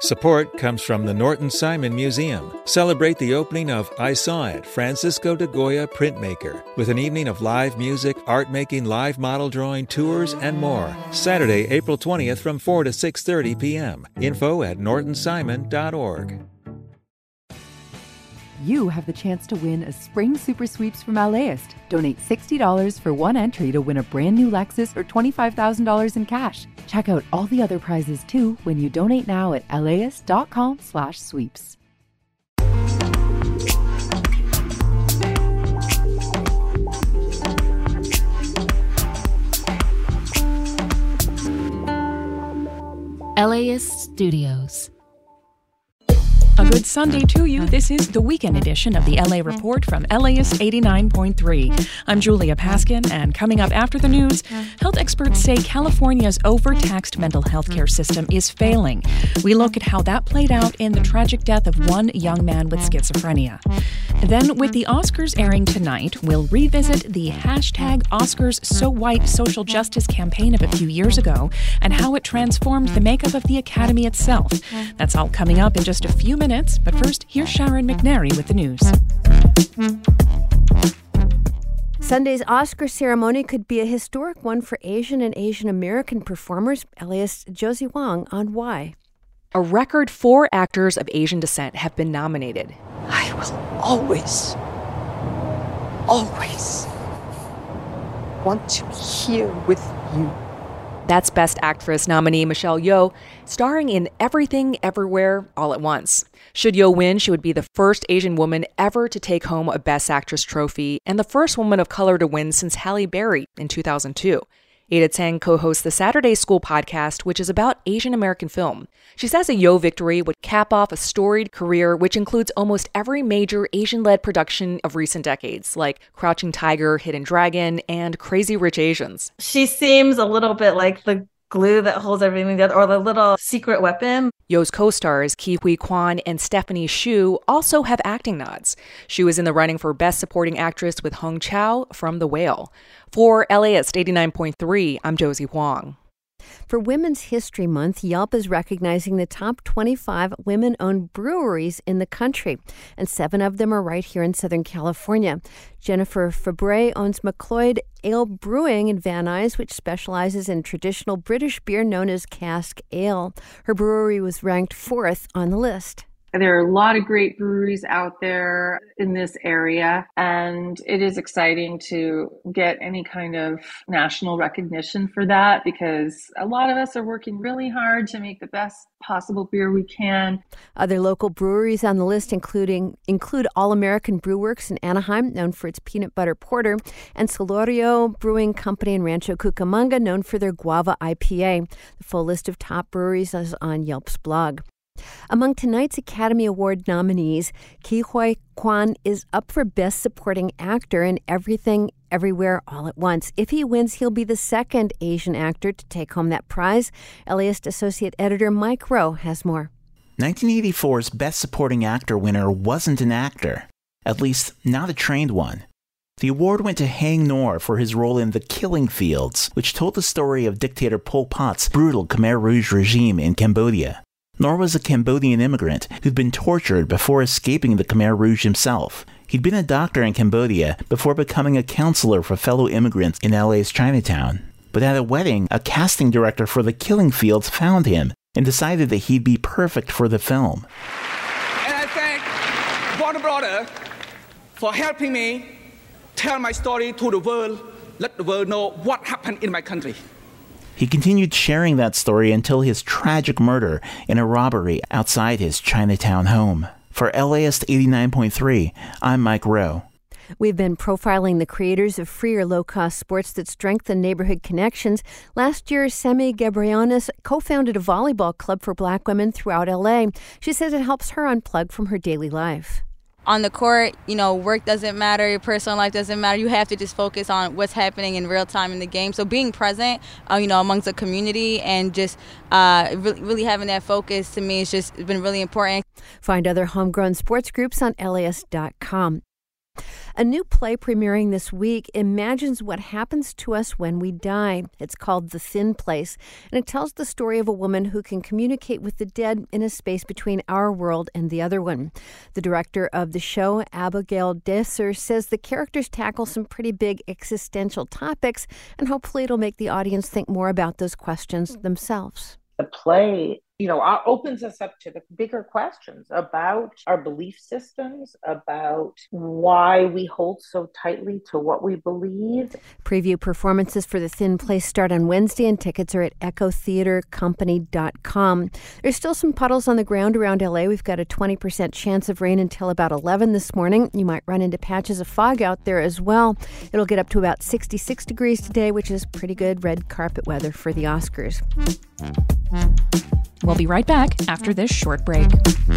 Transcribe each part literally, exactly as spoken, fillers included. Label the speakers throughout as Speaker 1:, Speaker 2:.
Speaker 1: Support comes from the Norton Simon Museum. Celebrate the opening of I Saw It, Francisco de Goya Printmaker, with an evening of live music, art making, live model drawing, tours, and more. Saturday, April twentieth from four to six thirty p.m. Info at norton simon dot org.
Speaker 2: You have the chance to win a Spring Super Sweeps from LAist. Donate sixty dollars for one entry to win a brand new Lexus or twenty-five thousand dollars in cash. Check out all the other prizes too when you donate now at laist.com slash sweeps.
Speaker 3: LAist Studios.
Speaker 4: A good Sunday to you. This is the weekend edition of the L A Report from LAist eighty-nine point three. I'm Julia Paskin, and coming up after the news, health experts say California's overtaxed mental health care system is failing. We look at how that played out in the tragic death of one young man with schizophrenia. Then, with the Oscars airing tonight, we'll revisit the hashtag Oscars So White social justice campaign of a few years ago and how it transformed the makeup of the Academy itself. That's all coming up in just a few minutes. Minutes, but first, here's Sharon McNary with the news.
Speaker 5: Sunday's Oscar ceremony could be a historic one for Asian and Asian American performers. LAist Josie Wong on why.
Speaker 6: A record four actors of Asian descent have been nominated.
Speaker 7: I will always, always want to be here with you.
Speaker 6: That's Best Actress nominee Michelle Yeoh, starring in Everything, Everywhere, All at Once. Should Yeoh win, she would be the first Asian woman ever to take home a Best Actress trophy and the first woman of color to win since Halle Berry in two thousand two. Ada Tseng co-hosts the Saturday School podcast, which is about Asian American film. She says a Yeoh victory would cap off a storied career which includes almost every major Asian-led production of recent decades, like Crouching Tiger, Hidden Dragon, and Crazy Rich Asians.
Speaker 8: She seems a little bit like the glue that holds everything together, or the little secret weapon.
Speaker 6: Yeoh's co-stars Ke Huy Quan and Stephanie Hsu also have acting nods. She was in the running for Best Supporting Actress with Hong Chau from The Whale. For LAist eighty-nine point three, I'm Josie Huang.
Speaker 5: For Women's History Month, Yelp is recognizing the top twenty-five women-owned breweries in the country, and seven of them are right here in Southern California. Jennifer Fabre owns McLeod Ale Brewing in Van Nuys, which specializes in traditional British beer known as cask ale. Her brewery was ranked fourth on the list.
Speaker 9: There are a lot of great breweries out there in this area, and it is exciting to get any kind of national recognition for that because a lot of us are working really hard to make the best possible beer we can.
Speaker 5: Other local breweries on the list including include All American Brew Works in Anaheim, known for its peanut butter porter, and Solorio Brewing Company in Rancho Cucamonga, known for their guava I P A. The full list of top breweries is on Yelp's blog. Among tonight's Academy Award nominees, Ke Huy Quan is up for Best Supporting Actor in Everything, Everywhere, All at Once. If he wins, he'll be the second Asian actor to take home that prize. LAist Associate Editor Mike Rowe has more.
Speaker 10: nineteen eighty-four's Best Supporting Actor winner wasn't an actor, at least not a trained one. The award went to Hang Nor for his role in The Killing Fields, which told the story of dictator Pol Pot's brutal Khmer Rouge regime in Cambodia. Nor was a Cambodian immigrant who'd been tortured before escaping the Khmer Rouge himself. He'd been a doctor in Cambodia before becoming a counselor for fellow immigrants in L A's Chinatown. But at a wedding, a casting director for The Killing Fields found him and decided that he'd be perfect for the film.
Speaker 11: And I thank Warner Brothers for helping me tell my story to the world, let the world know what happened in my country.
Speaker 10: He continued sharing that story until his tragic murder in a robbery outside his Chinatown home. For LAist eighty-nine point three, I'm Mike Rowe.
Speaker 5: We've been profiling the creators of free or low-cost sports that strengthen neighborhood connections. Last year, Semi Gabrionis co-founded a volleyball club for Black women throughout L A. She says it helps her unplug from her daily life.
Speaker 12: On the court, you know, work doesn't matter, your personal life doesn't matter. You have to just focus on what's happening in real time in the game. So being present, uh, you know, amongst the community and just uh, really, really having that focus to me has just been really important.
Speaker 5: Find other homegrown sports groups on L A S dot com. A new play premiering this week imagines what happens to us when we die. It's called The Thin Place, and it tells the story of a woman who can communicate with the dead in a space between our world and the other one. The director of the show, Abigail Desser, says the characters tackle some pretty big existential topics, and hopefully it'll make the audience think more about those questions themselves.
Speaker 3: The play, you know, opens us up to the bigger questions about our belief systems, about why we hold so tightly to what we believe.
Speaker 5: Preview performances for The Thin Place start on Wednesday, and tickets are at echo theater company dot com. There's still some puddles on the ground around L A. We've got a twenty percent chance of rain until about eleven this morning. You might run into patches of fog out there as well. It'll get up to about sixty-six degrees today, which is pretty good red carpet weather for the Oscars.
Speaker 4: We'll be right back after this short break.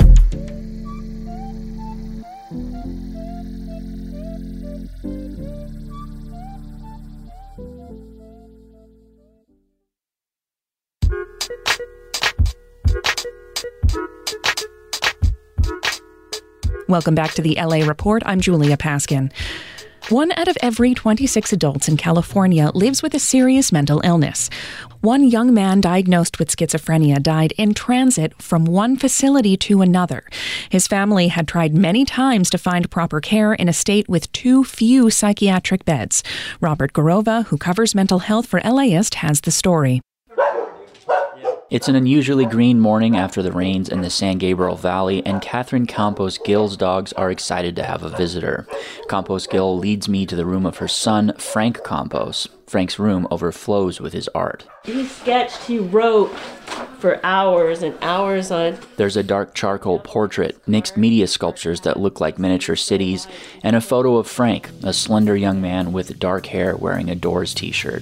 Speaker 4: Welcome back to the L A Report. I'm Julia Paskin. One out of every twenty-six adults in California lives with a serious mental illness. One young man diagnosed with schizophrenia died in transit from one facility to another. His family had tried many times to find proper care in a state with too few psychiatric beds. Robert Garova, who covers mental health for LAist, has the story.
Speaker 13: It's an unusually green morning after the rains in the San Gabriel Valley, and Catherine Campos Gill's dogs are excited to have a visitor. Campos Gill leads me to the room of her son, Frank Campos. Frank's room overflows with his art.
Speaker 14: He sketched, he wrote for hours and hours on.
Speaker 13: There's a dark charcoal portrait, mixed media sculptures that look like miniature cities, and a photo of Frank, a slender young man with dark hair wearing a Doors t-shirt.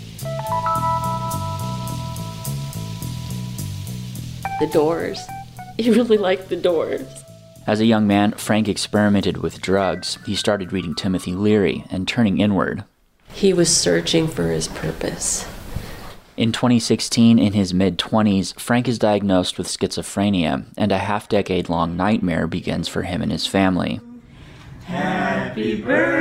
Speaker 14: The Doors. He really liked the Doors.
Speaker 13: As a young man, Frank experimented with drugs. He started reading Timothy Leary and turning inward.
Speaker 14: He was searching for his purpose.
Speaker 13: In twenty sixteen, in his mid-twenties, Frank is diagnosed with schizophrenia, and a half-decade-long nightmare begins for him and his family.
Speaker 14: Happy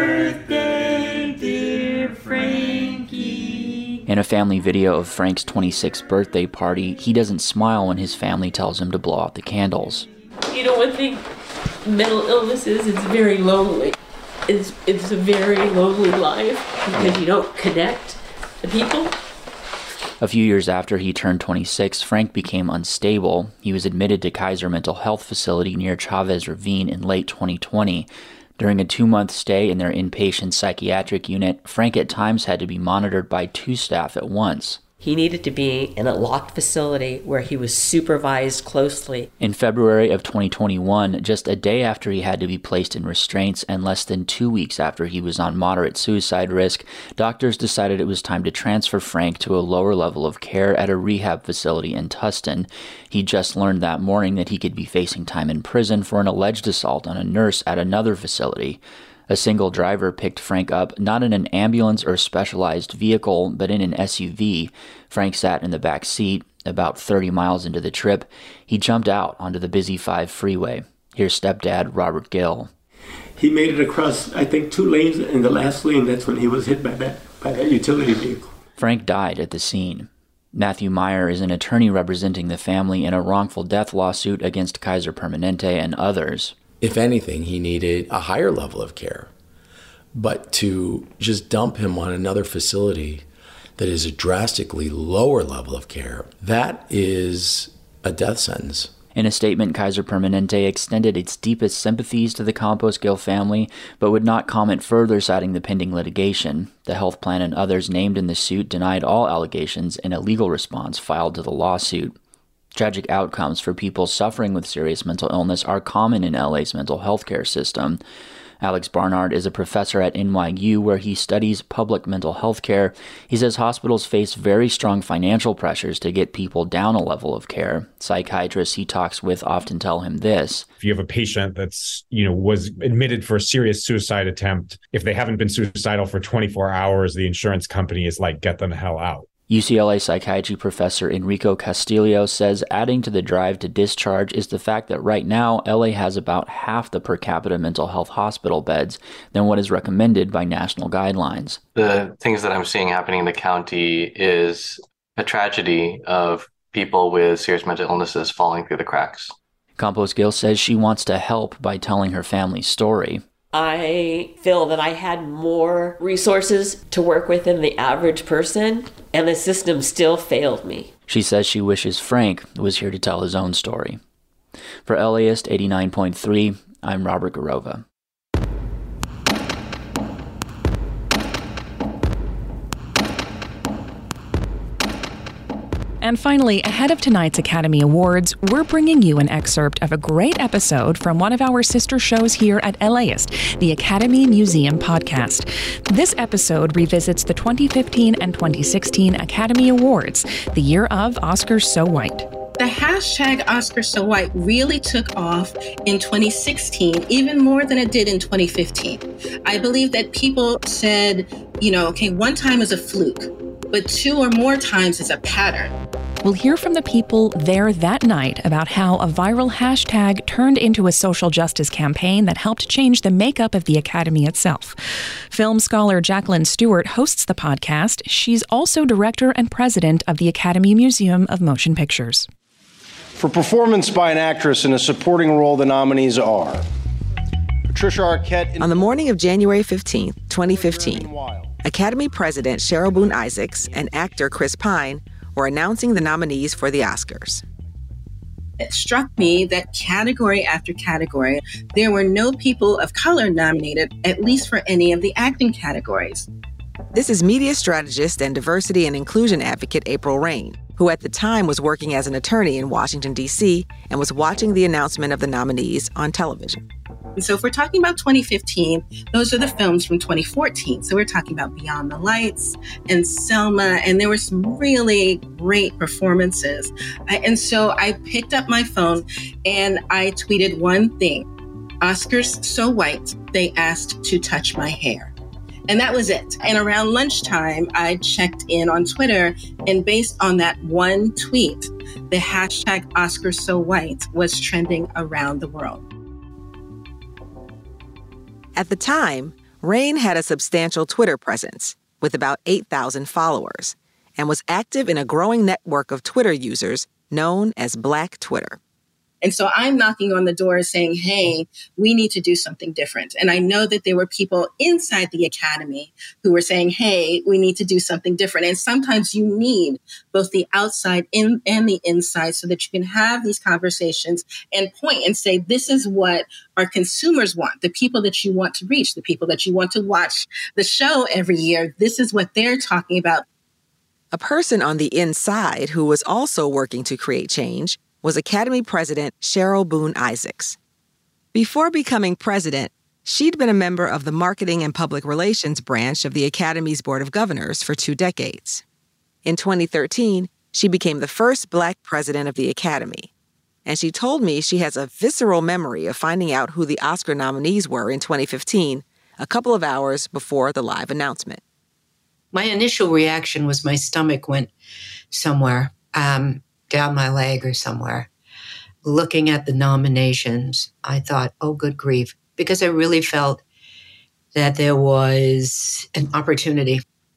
Speaker 14: birthday, dear Frankie.
Speaker 13: In a family video of Frank's twenty-sixth birthday party, he doesn't smile when his family tells him to blow out the candles.
Speaker 14: You know, one thing mental illness is, it's very lonely. It's, it's a very lonely life because you don't connect to people.
Speaker 13: A few years after he turned twenty-six, Frank became unstable. He was admitted to Kaiser Mental Health Facility near Chavez Ravine in late twenty twenty. During a two-month stay in their inpatient psychiatric unit, Frank at times had to be monitored by two staff at once.
Speaker 14: He needed to be in a locked facility where he was supervised closely.
Speaker 13: In February of twenty twenty-one, just a day after he had to be placed in restraints and less than two weeks after he was on moderate suicide risk, doctors decided it was time to transfer Frank to a lower level of care at a rehab facility in Tustin. He just learned that morning that he could be facing time in prison for an alleged assault on a nurse at another facility. A single driver picked Frank up, not in an ambulance or specialized vehicle, but in an S U V. Frank sat in the back seat. About thirty miles into the trip, he jumped out onto the busy five freeway. Here's stepdad Robert Gill.
Speaker 15: He made it across, I think, two lanes. In the last lane, that's when he was hit by that, by that utility vehicle.
Speaker 13: Frank died at the scene. Matthew Meyer is an attorney representing the family in a wrongful death lawsuit against Kaiser Permanente and others.
Speaker 16: If anything, he needed a higher level of care. But to just dump him on another facility that is a drastically lower level of care, that is a death sentence.
Speaker 13: In a statement, Kaiser Permanente extended its deepest sympathies to the Campos Gill family, but would not comment further, citing the pending litigation. The health plan and others named in the suit denied all allegations in a legal response filed to the lawsuit. Tragic outcomes for people suffering with serious mental illness are common in L A's mental health care system. Alex Barnard is a professor at N Y U where he studies public mental health care. He says hospitals face very strong financial pressures to get people down a level of care. Psychiatrists he talks with often tell him this.
Speaker 17: If you have a patient that's, you know, was admitted for a serious suicide attempt, if they haven't been suicidal for twenty-four hours, the insurance company is like, get them the hell out.
Speaker 13: U C L A psychiatry professor Enrico Castillo says adding to the drive to discharge is the fact that right now L A has about half the per capita mental health hospital beds than what is recommended by national guidelines.
Speaker 18: The things that I'm seeing happening in the county is a tragedy of people with serious mental illnesses falling through the cracks.
Speaker 13: Campos Gil says she wants to help by telling her family's story.
Speaker 14: I feel that I had more resources to work with than the average person, and the system still failed me.
Speaker 13: She says she wishes Frank was here to tell his own story. For LAist eighty-nine point three, I'm Robert Garova.
Speaker 4: And finally, ahead of tonight's Academy Awards, we're bringing you an excerpt of a great episode from one of our sister shows here at LAist, the Academy Museum podcast. This episode revisits the twenty fifteen and twenty sixteen Academy Awards, the year of Oscars So White.
Speaker 19: The hashtag Oscars So White really took off in twenty sixteen, even more than it did in twenty fifteen. I believe that people said, you know, okay, one time is a fluke, but two or more times is a pattern.
Speaker 4: We'll hear from the people there that night about how a viral hashtag turned into a social justice campaign that helped change the makeup of the Academy itself. Film scholar Jacqueline Stewart hosts the podcast. She's also director and president of the Academy Museum of Motion Pictures.
Speaker 20: For performance by an actress in a supporting role, the nominees are Patricia Arquette. In-
Speaker 21: On the morning of January fifteenth, twenty fifteen, Academy President Cheryl Boone Isaacs and actor Chris Pine were announcing the nominees for the Oscars.
Speaker 19: It struck me that category after category, there were no people of color nominated, at least for any of the acting categories.
Speaker 21: This is media strategist and diversity and inclusion advocate April Rain, who at the time was working as an attorney in Washington, D C, and was watching the announcement of the nominees on television.
Speaker 19: And so if we're talking about twenty fifteen, those are the films from twenty fourteen. So we're talking about Beyond the Lights and Selma, and there were some really great performances. And so I picked up my phone and I tweeted one thing: Oscars So White, they asked to touch my hair. And that was it. And around lunchtime, I checked in on Twitter, and based on that one tweet, the hashtag Oscars So White was trending around the world.
Speaker 21: At the time, Rain had a substantial Twitter presence with about eight thousand followers and was active in a growing network of Twitter users known as Black Twitter.
Speaker 19: And so I'm knocking on the door saying, hey, we need to do something different. And I know that there were people inside the Academy who were saying, hey, we need to do something different. And sometimes you need both the outside in, and the inside so that you can have these conversations and point and say, this is what our consumers want, the people that you want to reach, the people that you want to watch the show every year. This is what they're talking about.
Speaker 21: A person on the inside who was also working to create change was Academy President Cheryl Boone Isaacs. Before becoming president, she'd been a member of the Marketing and Public Relations branch of the Academy's Board of Governors for two decades. In twenty thirteen, she became the first Black president of the Academy. And she told me she has a visceral memory of finding out who the Oscar nominees were in twenty fifteen, a couple of hours before the live announcement.
Speaker 22: My initial reaction was my stomach went somewhere. Um, down my leg or somewhere. Looking at the nominations, I thought, oh, good grief, because I really felt that there was an opportunity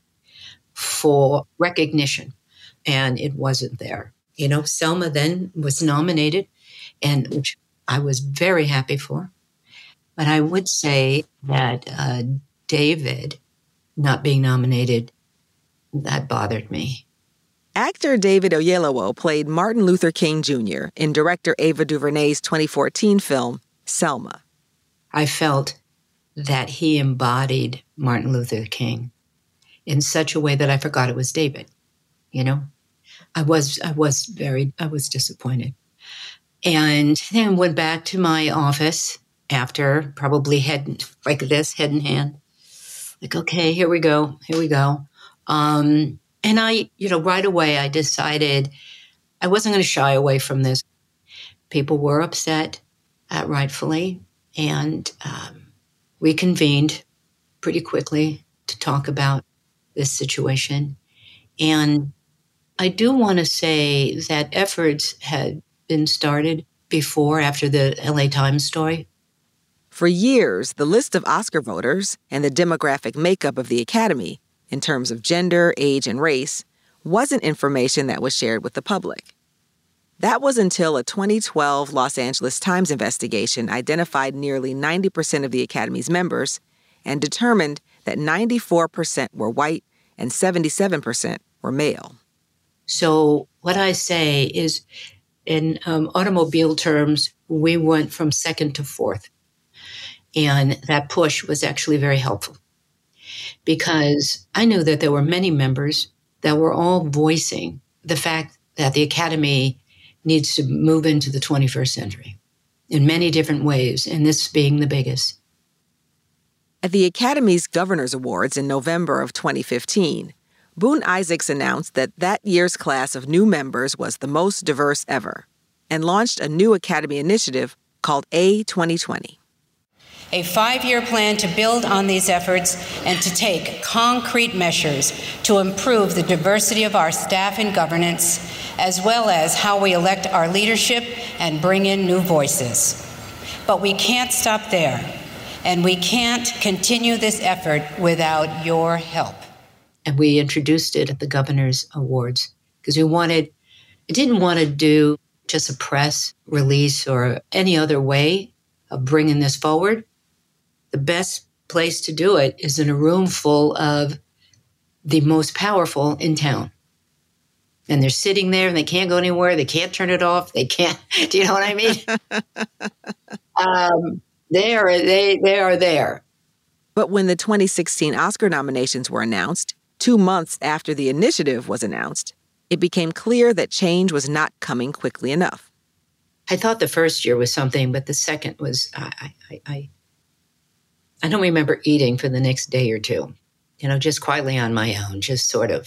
Speaker 22: for recognition, and it wasn't there. You know, Selma then was nominated, and which I was very happy for. But I would say that uh, David not being nominated, that bothered me.
Speaker 21: Actor David Oyelowo played Martin Luther King Junior in director Ava DuVernay's twenty fourteen film, Selma.
Speaker 22: I felt that he embodied Martin Luther King in such a way that I forgot it was David, you know? I was I was very, I was disappointed. And then went back to my office after probably head, like this, head in hand. Like, okay, here we go, here we go. Um... And I, you know, right away I decided I wasn't going to shy away from this. People were upset, uh, rightfully, and um, we convened pretty quickly to talk about this situation. And I do want to say that efforts had been started before, after the L A Times story.
Speaker 21: For years, the list of Oscar voters and the demographic makeup of the Academy, in terms of gender, age, and race, wasn't information that was shared with the public. That was until a twenty twelve Los Angeles Times investigation identified nearly ninety percent of the Academy's members and determined that ninety-four percent were white and seventy-seven percent were male.
Speaker 22: So what I say is, in um, automobile terms, we went from second to fourth. And that push was actually very helpful because I knew that there were many members that were all voicing the fact that the Academy needs to move into the twenty-first century in many different ways, and this being the biggest.
Speaker 21: At the Academy's Governors Awards in November of twenty fifteen, Boone Isaacs announced that that year's class of new members was the most diverse ever and launched a new Academy initiative called A twenty twenty.
Speaker 1: A five-year plan to build on these efforts and to take concrete measures to improve the diversity of our staff and governance, as well as how we elect our leadership and bring in new voices. But we can't stop there, and we can't continue this effort without your help.
Speaker 22: And we introduced it at the Governor's Awards because we wanted, it didn't want to do just a press release or any other way of bringing this forward. The best place to do it is in a room full of the most powerful in town. And they're sitting there and they can't go anywhere. They can't turn it off. They can't, do you know what I mean? um, they are, they, they are there.
Speaker 21: But when the twenty sixteen Oscar nominations were announced, two months after the initiative was announced, it became clear that change was not coming quickly enough.
Speaker 22: I thought the first year was something, but the second was, I, I, I, I don't remember eating for the next day or two, you know, just quietly on my own, just sort of,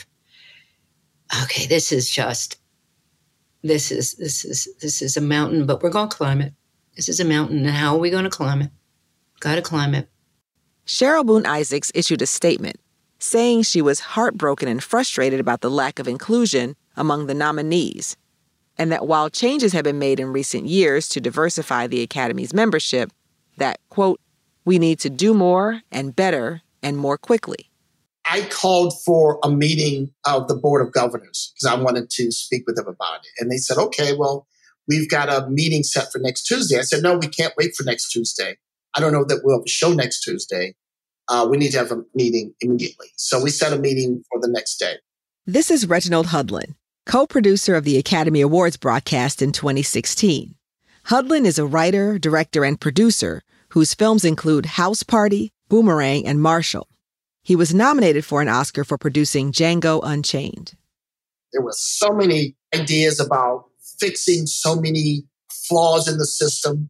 Speaker 22: okay, this is just, this is, this is, this is a mountain, but we're going to climb it. This is a mountain, and how are we going to climb it? Got to climb it.
Speaker 21: Cheryl Boone Isaacs issued a statement saying she was heartbroken and frustrated about the lack of inclusion among the nominees, and that while changes have been made in recent years to diversify the Academy's membership, that, quote, we need to do more and better and more quickly.
Speaker 2: I called for a meeting of the Board of Governors because I wanted to speak with them about it. And they said, okay, well, we've got a meeting set for next Tuesday. I said, no, we can't wait for next Tuesday. I don't know that we'll have a show next Tuesday. Uh, we need to have a meeting immediately. So we set a meeting for the next day.
Speaker 21: This is Reginald Hudlin, co-producer of the Academy Awards broadcast in twenty sixteen. Hudlin is a writer, director, and producer whose films include House Party, Boomerang, and Marshall. He was nominated for an Oscar for producing Django Unchained.
Speaker 2: There were so many ideas about fixing so many flaws in the system,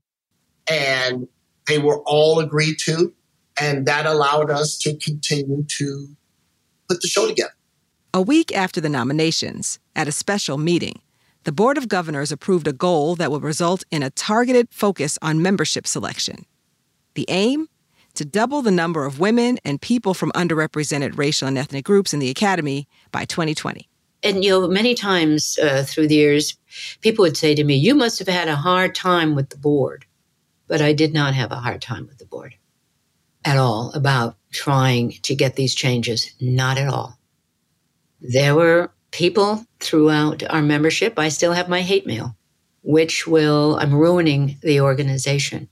Speaker 2: and they were all agreed to, and that allowed us to continue to put the show together.
Speaker 21: A week after the nominations, at a special meeting, the Board of Governors approved a goal that will result in a targeted focus on membership selection. The aim? To double the number of women and people from underrepresented racial and ethnic groups in the Academy by twenty twenty.
Speaker 22: And, you know, many times uh, through the years, people would say to me, you must have had a hard time with the board. But I did not have a hard time with the board at all about trying to get these changes. Not at all. There were people throughout our membership. I still have my hate mail, which will, I'm ruining the organization.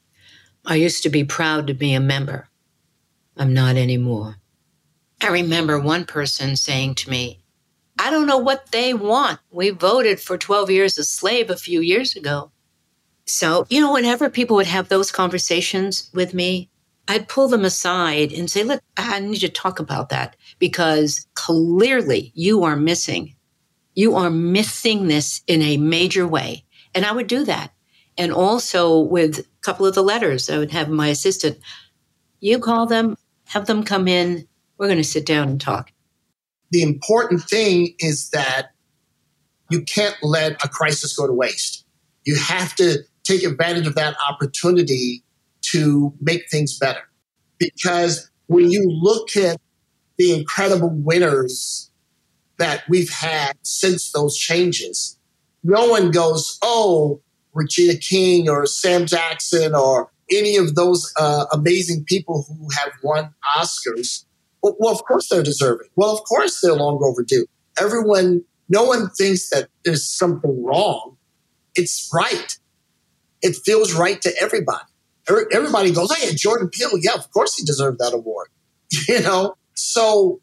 Speaker 22: I used to be proud to be a member. I'm not anymore. I remember one person saying to me, I don't know what they want. We voted for twelve years a slave a few years ago. So, you know, whenever people would have those conversations with me, I'd pull them aside and say, look, I need to talk about that because clearly you are missing. You are missing this in a major way. And I would do that. And also with a couple of the letters, I would have my assistant, you call them, have them come in. We're going to sit down and talk.
Speaker 2: The important thing is that you can't let a crisis go to waste. You have to take advantage of that opportunity to make things better. Because when you look at the incredible winners that we've had since those changes, no one goes, oh, Regina King or Sam Jackson or any of those uh, amazing people who have won Oscars. Well, well, of course they're deserving. Well, of course they're long overdue. Everyone, no one thinks that there's something wrong. It's right. It feels right to everybody. Everybody goes, oh, yeah, Jordan Peele. Yeah, of course he deserved that award. You know? So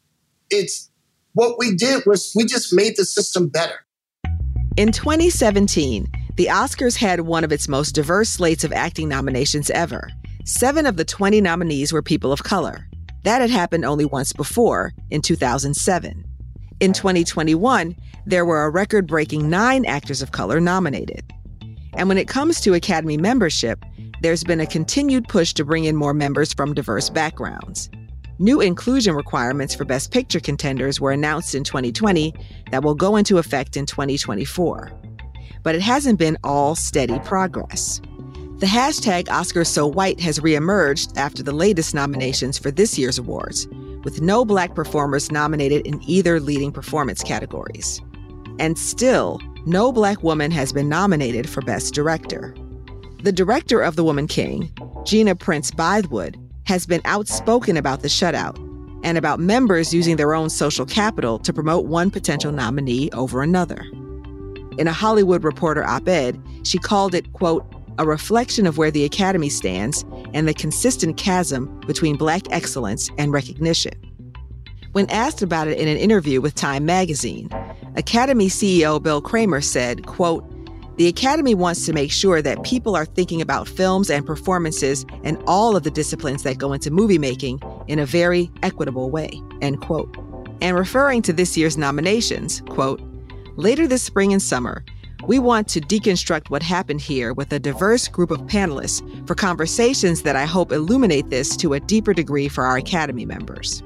Speaker 2: it's what we did was we just made the system better.
Speaker 21: In twenty seventeen, the Oscars had one of its most diverse slates of acting nominations ever. Seven of the twenty nominees were people of color. That had happened only once before, in two thousand seven. In twenty twenty-one, there were a record-breaking nine actors of color nominated. And when it comes to Academy membership, there's been a continued push to bring in more members from diverse backgrounds. New inclusion requirements for Best Picture contenders were announced in twenty twenty that will go into effect in twenty twenty-four. But it hasn't been all steady progress. The hashtag OscarsSoWhite has reemerged after the latest nominations for this year's awards, with no Black performers nominated in either leading performance categories. And still, no Black woman has been nominated for Best Director. The director of The Woman King, Gina Prince Bythewood, has been outspoken about the shutout and about members using their own social capital to promote one potential nominee over another. In a Hollywood Reporter op-ed, she called it, quote, a reflection of where the Academy stands and the consistent chasm between Black excellence and recognition. When asked about it in an interview with Time magazine, Academy C E O Bill Kramer said, quote, the Academy wants to make sure that people are thinking about films and performances and all of the disciplines that go into movie making in a very equitable way, end quote. And referring to this year's nominations, quote, later this spring and summer, we want to deconstruct what happened here with a diverse group of panelists for conversations that I hope illuminate this to a deeper degree for our Academy members.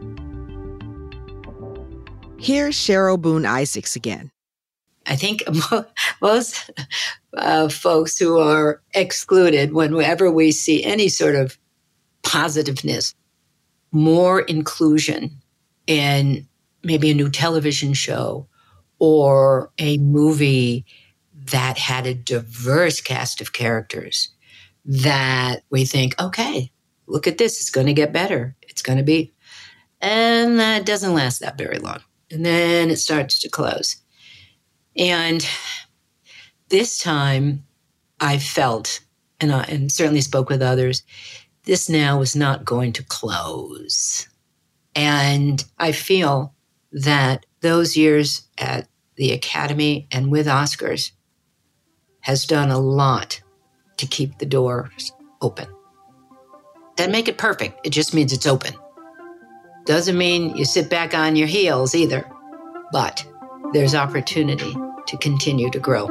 Speaker 21: Here's Cheryl Boone Isaacs again.
Speaker 22: I think most uh, folks who are excluded, whenever we see any sort of positiveness, more inclusion in maybe a new television show or a movie that had a diverse cast of characters, that we think, okay, look at this, it's going to get better. It's going to be, and that doesn't last that very long. And then it starts to close. And this time I felt, and, I, and certainly spoke with others, this now is not going to close. And I feel that those years at the Academy and with Oscars has done a lot to keep the doors open. Doesn't make it perfect. It just means it's open. Doesn't mean you sit back on your heels either, but there's opportunity to continue to grow.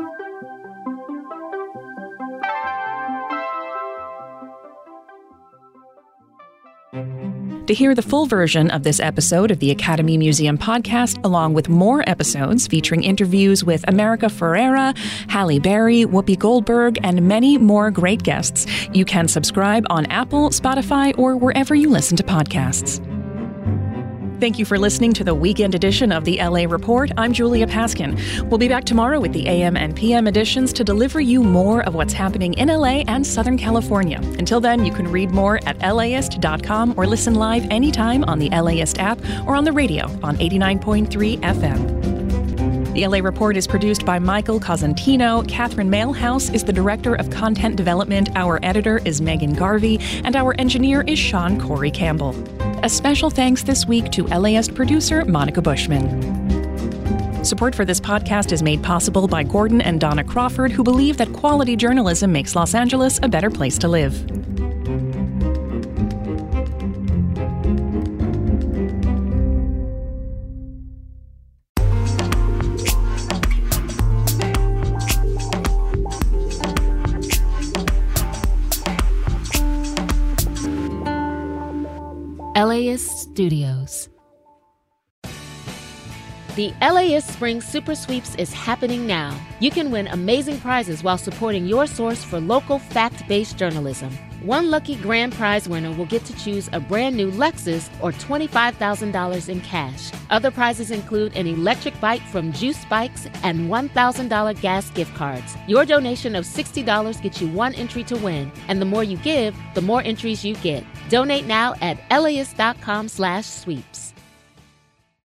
Speaker 4: To hear the full version of this episode of the Academy Museum podcast, along with more episodes featuring interviews with America Ferrera, Halle Berry, Whoopi Goldberg, and many more great guests, you can subscribe on Apple, Spotify, or wherever you listen to podcasts. Thank you for listening to the weekend edition of the L A Report. I'm Julia Paskin. We'll be back tomorrow with the A M and P M editions to deliver you more of what's happening in L A and Southern California. Until then, you can read more at L A ist dot com or listen live anytime on the LAist app or on the radio on eighty-nine point three F M. The L A Report is produced by Michael Cosentino. Catherine Mailhouse is the Director of Content Development. Our editor is Megan Garvey, and our engineer is Sean Corey Campbell. A special thanks this week to LAist producer Monica Bushman. Support for this podcast is made possible by Gordon and Donna Crawford, who believe that quality journalism makes Los Angeles a better place to live.
Speaker 7: LAist Studios. The LAist Spring Super Sweeps is happening now. You can win amazing prizes while supporting your source for local fact-based journalism. One lucky grand prize winner will get to choose a brand new Lexus or twenty-five thousand dollars in cash. Other prizes include an electric bike from Juice Bikes and one thousand dollars gas gift cards. Your donation of sixty dollars gets you one entry to win, and the more you give, the more entries you get. Donate now at L Aist dot com slash sweeps.